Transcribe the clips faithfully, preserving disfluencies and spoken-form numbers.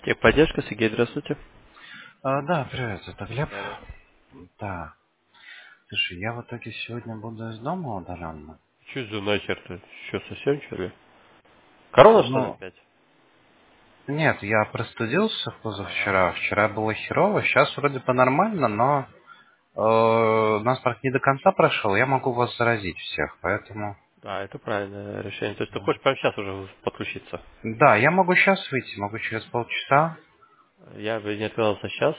Техподдержка, Сергей, здравствуйте. А, да, привет, это Глеб. Здорово. Да. Слушай, я в итоге сегодня буду из дома удаленно. Что за нахер-то? Что, совсем что ли? Корона, что ли, Ну, опять? нет, я простудился Ага. позавчера. Вчера было херово, сейчас вроде бы нормально, но э, насморк не до конца прошел, я могу вас заразить всех, поэтому... Да, это правильное решение. То есть ты Да, хочешь прямо сейчас уже подключиться? Да, я могу сейчас выйти, могу через полчаса. Я бы не отказался сейчас.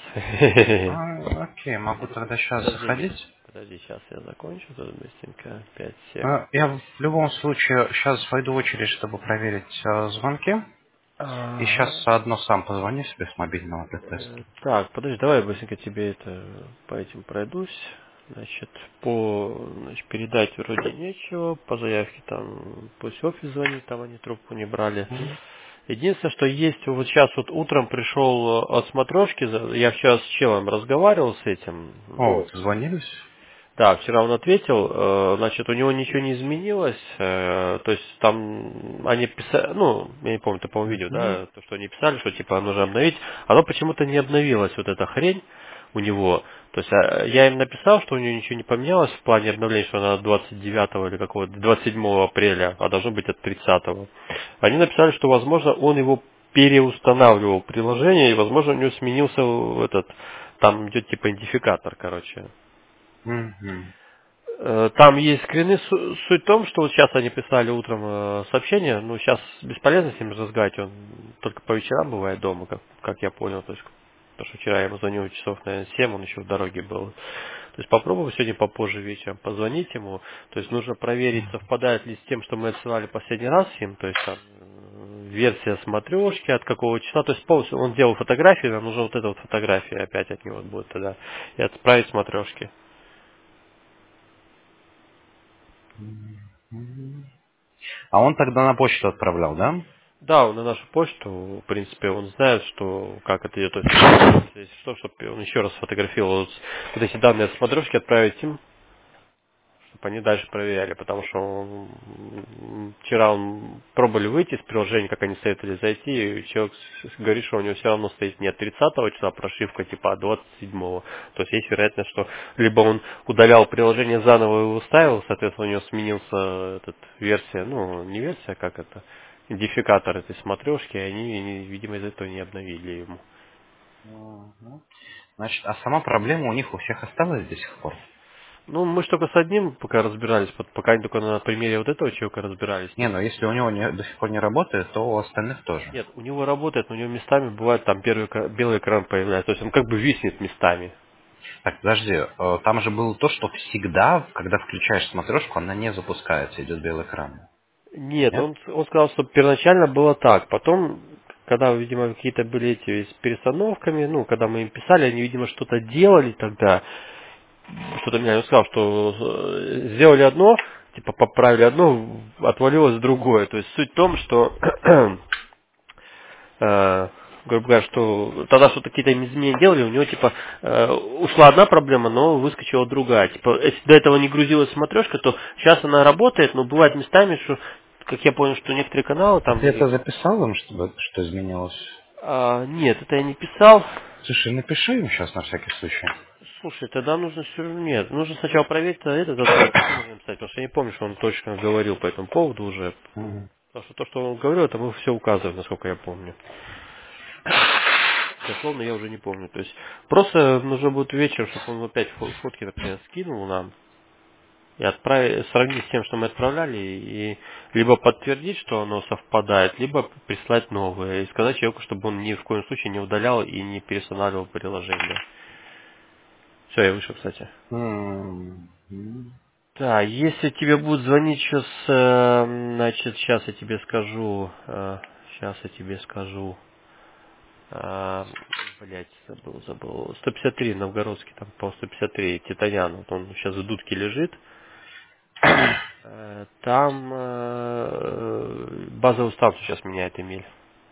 А, окей, могу тогда сейчас Подожди, заходить. подожди, сейчас я закончу тут быстренько. Пять, семь. Э, Я в любом случае сейчас войду в очередь, чтобы проверить э, звонки. И сейчас Ага. заодно сам позвоню себе с мобильного для теста. Э, Так, подожди, давай я быстренько тебе это по этим пройдусь. Значит, по значит, передать вроде нечего, по заявке там пусть офис звонит, там они трубку не брали. Мгм. Единственное, что есть, вот сейчас вот утром пришел от смотрешки, за- я вчера с челом разговаривал с этим, О, ну, созвонились? да, вчера он ответил, э, значит, у него ничего не изменилось, э, то есть там они писали, ну, я не помню, ты, по-моему, видел, Мгм. да, то, что они писали, что типа нужно обновить, оно почему-то не обновилось, вот эта хрень у него, то есть а, я им написал, что у него ничего не поменялось в плане обновления, что она от двадцать девятого или какого-то, двадцать седьмого апреля, а должно быть от тридцатого. Они написали, что, возможно, он его переустанавливал приложение, и, возможно, у него сменился этот, там идет типа идентификатор, короче. Мгм. Э, Там есть скрины. Су- Суть в том, что вот сейчас они писали утром э, сообщение, ну сейчас бесполезно с ним разговаривать, он только по вечерам бывает дома, как, как я понял. То есть, потому что вчера я ему звонил часов, наверное, семь, он еще в дороге был. То есть попробуем сегодня попозже вечером позвонить ему. То есть нужно проверить, совпадает ли с тем, что мы отсылали последний раз им, то есть там э, версия смотрешки, от какого числа. То есть полностью он делал фотографии, нам нужна вот эта вот фотография опять от него будет тогда. И отправить смотрешки. Мгм. А он тогда на почту отправлял, да? Да, он на нашу почту, в принципе, он знает, что как это идет. То есть, если что, чтобы он еще раз сфотографировал вот, вот эти данные от смотрешки, отправить им, чтобы они дальше проверяли, потому что он- м, вчера он пробовали выйти из приложения, как они советовали зайти, и человек с- с- говорит, что у него все равно стоит не от тридцатого числа прошивка, типа, а двадцать седьмого. То есть есть вероятность, что либо он удалял приложение заново и его ставил, соответственно, у него сменился этот версия, ну, не версия, а как это, идентификатор этой смотрешки, и они, они, видимо, из этого не обновили ему. Мгм. Значит, а сама проблема у них у всех осталась до сих пор? Ну, мы ж только с одним пока разбирались, вот пока они только на примере вот этого человека разбирались. Не, ну если у него не- до сих пор не работает, то у остальных тоже. Нет, у него работает, но у него местами бывает там первый эка- белый экран появляется. То есть он как бы виснет местами. Так, подожди, э, там же было то, что всегда, когда включаешь смотрешку, она не запускается, идет белый экран. Нет, Нет? он, он сказал, что первоначально было так. Потом, когда, видимо, какие-то были эти с перестановками, ну, когда мы им писали, они, видимо, что-то делали тогда. Что-то меня он сказал, что э, сделали одно, типа поправили одно, отвалилось другое. То есть суть в том, что э, грубо говоря, что тогда что-то какие-то изменения делали, у него типа э, ушла одна проблема, но выскочила другая. Типа, если до этого не грузилась смотрешка, то сейчас она работает, но бывает местами, что, как я понял, что некоторые каналы А там ты это или... записал им, чтобы, что изменилось? А, нет, это я не писал. Слушай, напиши им сейчас на всякий случай. Слушай, тогда нужно все равно... Нет, нужно сначала проверить а этот ответ, потом уже написать, потому что я не помню, что он точно говорил по этому поводу уже. Мгм. Потому что то, что он говорил, это мы все указываем, насколько я помню. Дословно я уже не помню. То есть просто нужно будет вечером, чтобы он опять фо- фотки, например, скинул нам и отправить, сравнить с тем, что мы отправляли, и либо подтвердить, что оно совпадает, либо прислать новое и сказать человеку, чтобы он ни в коем случае не удалял и не перестанавливал приложение. Все, я вышел, кстати. Мгм. Да, если тебе будут звонить сейчас, э, значит, сейчас я тебе скажу, сейчас я тебе скажу. А, блять, забыл, забыл. сто пятьдесят три, Новгородский, там по сто пятьдесят три, Титанян. Вот он сейчас в дудке лежит. Э, Там э, базовую станцию сейчас меняет Эмиль.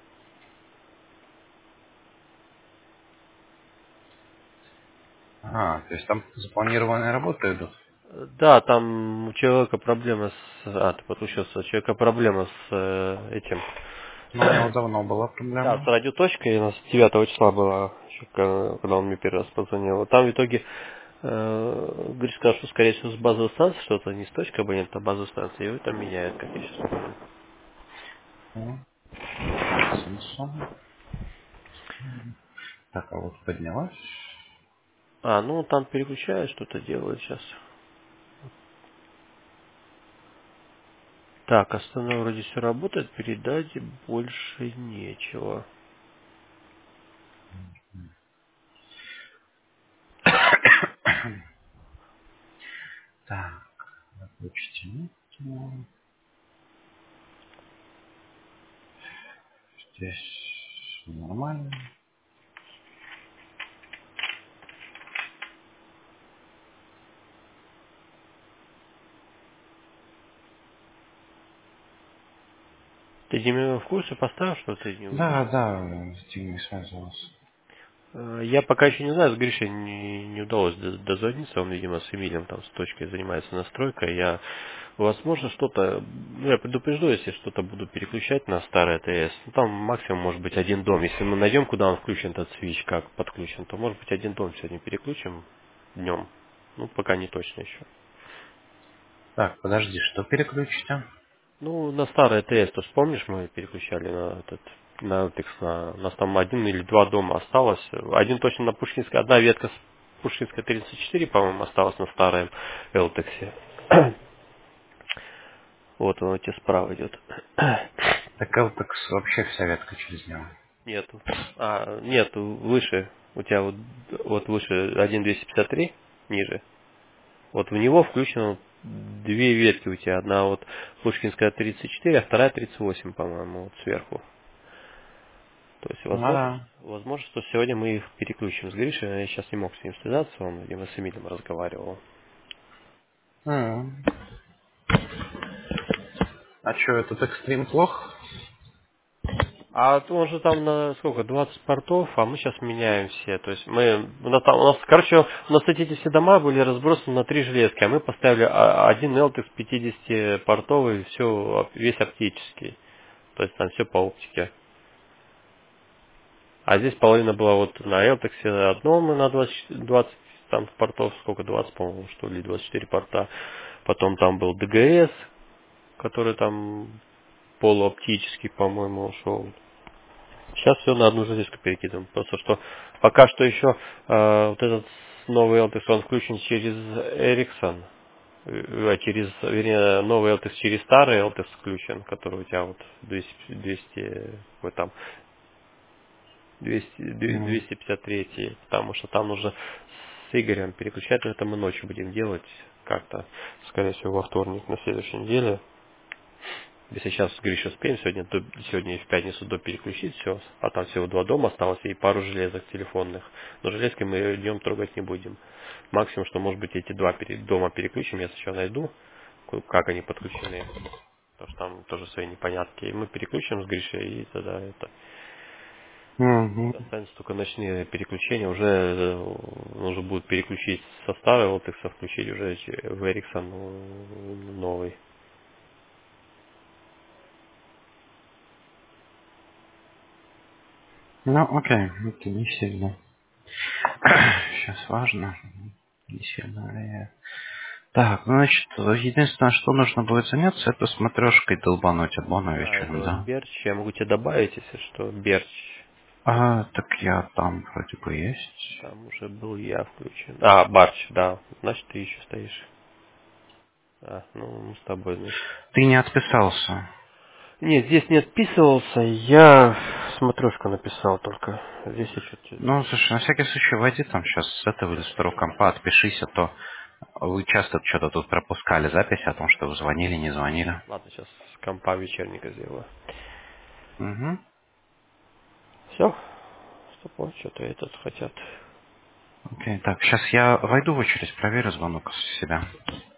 А, то есть там запланированные работы идут? Э, Да, там у человека проблема с... А, ты подключился. У человека проблема с э, этим. Но у него давно была Да, с проблема. радиоточкой у нас девятого числа была, еще ка- когда он мне первый раз позвонил. Там в итоге э, говорит, сказал, что скорее всего с базовой станции что-то, не с точки абонента, а базовой станции, и его там меняют, как я сейчас помню. М, Samsung. Так, а вот поднялась. А, ну там переключают, что-то делают сейчас. Так, остальное вроде все работает, передать больше нечего. Так, выключите. Ну, здесь нормально. Ты Диме в курсе поставил, что ты не увидишь? Да, да, с Димой связывался. Э, Я пока еще не знаю, с Гришей не, не удалось д- дозвониться, он, видимо, с Эмилием там с точкой занимается настройкой. Я, возможно, что-то, ну, я предупрежду, если что-то буду переключать на старый АТС. Ну, там максимум может быть один дом. Если мы найдем, куда он включен, этот свич, как подключен, то может быть один дом сегодня переключим днем. Ну, пока не точно еще. Так, подожди, что переключите? Ну, на старый АТС, то есть помнишь, мы переключали на этот, на Eltex, на, у нас там один или два дома осталось. Один точно на Пушкинской, одна ветка с Пушкинской тридцать четыре, по-моему, осталась на старом Eltex. Вот он у тебя справа идет. Так Eltex вообще вся ветка через него. Нету. А, нету, выше. У тебя вот, вот выше один двести пятьдесят три, ниже. Вот в него включено две ветки у тебя. Одна вот Пушкинская тридцать четыре, а вторая тридцать восемь, по-моему, вот сверху. То есть, Ну возможно, да. возможно, что сегодня мы их переключим с Гришей. Я сейчас не мог с ним связаться, он, видимо, с Эмилем разговаривал. М. А что, этот экстрим плох? А то он же там на сколько, двадцать портов, а мы сейчас меняем все. То есть мы, у нас, там, у нас, короче, у нас эти все дома были разбросаны на три железки, а мы поставили а- один Eltex пятидесятипортовый, портовый, все, весь оптический. То есть там все по оптике. А здесь половина была вот на Eltex одном и на двадцать, двадцать там портов, сколько, двадцать, по-моему, что ли, двадцать четыре порта. Потом там был ДГС, который там полуоптический, по-моему, ушел. Сейчас все на одну железку перекидываем. Просто что пока что еще э, вот этот новый Eltex, он включен через Ericsson, э, через, вернее, новый Eltex через старый Eltex включен, который у тебя вот двести, двести какой там, двести, М. двести пятьдесят три, потому что там нужно с Игорем переключать, но это мы ночью будем делать как-то, скорее всего, во вторник на следующей неделе. Если сейчас с Гришей успеем сегодня, до, сегодня и в пятницу до переключить все, а там всего два дома осталось и пару железок телефонных. Но железки мы днем трогать не будем. Максимум, что может быть эти два пере- дома переключим, я сначала найду, ку- как они подключены. Потому что там тоже свои непонятки. И мы переключим с Гришей, и тогда это Мгм. останется только ночные переключения. Уже э, нужно будет переключить со старого Eltex, включить уже ч- в Ericsson э, новый. Ну, окей, это не сильно. Сейчас важно. Не сильно влияет. Так, ну, значит, единственное, что нужно будет заняться, это смотрешкой долбануть обону Да, вечером, это да? Берч. Я могу тебе добавить, если что, Берч. А, так я там вроде бы есть. Там уже был я включен. А, Барч, да. Значит, ты еще стоишь. А, ну, мы с тобой, значит. Ты не отписался. Нет, здесь не отписывался. Я смотрешку написал только. Здесь я что-то... Ну, слушай, на всякий случай войди там сейчас с этого или с второго компа, отпишись, а то вы часто что-то тут пропускали записи о том, что вы звонили, не звонили. Ладно, сейчас с компа вечерника сделаю. Угу. Все? Стоп, вот что-то этот хотят. Окей, так, сейчас я войду в очередь, проверю звонок с себя.